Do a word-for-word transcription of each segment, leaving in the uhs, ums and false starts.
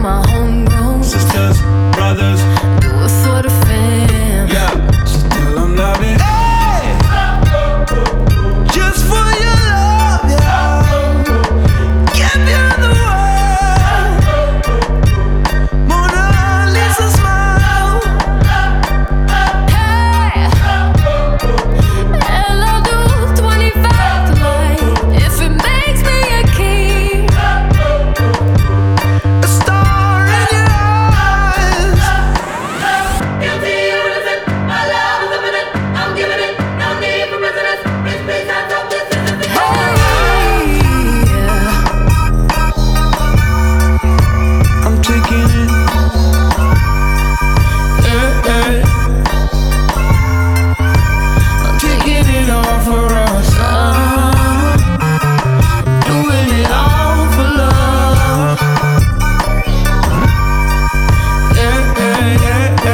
my homegrown sisters, brothers, do it for the fam. yeah, so tell them love it. Hey! Just for your love, yeah. Give you the world. Mona Lisa smile. Hey, and I'll do twenty-five tonight if it makes me a king. A star in your eyes. Guilty or innocent, my love is infinite. I'm giving it, no need for precedence. This place I talk, this is the Hey, I'm taking it. Yeah, yeah. I'm taking it all for us. I'm doing it all for love. Yeah, yeah, yeah,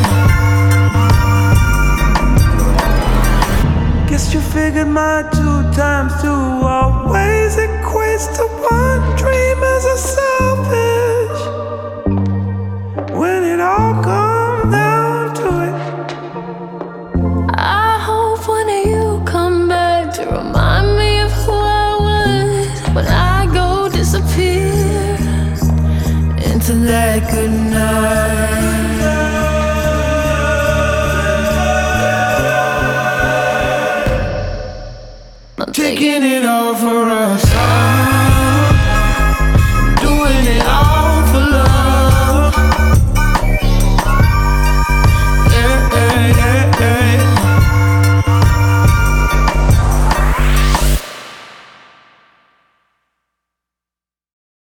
yeah. Guess you figured my two times two always equates to one. Dreamers are selfish when it all comes down to it. I hope one of you come back to remind me of who I was when I go disappear into that good night. Taking it all for us.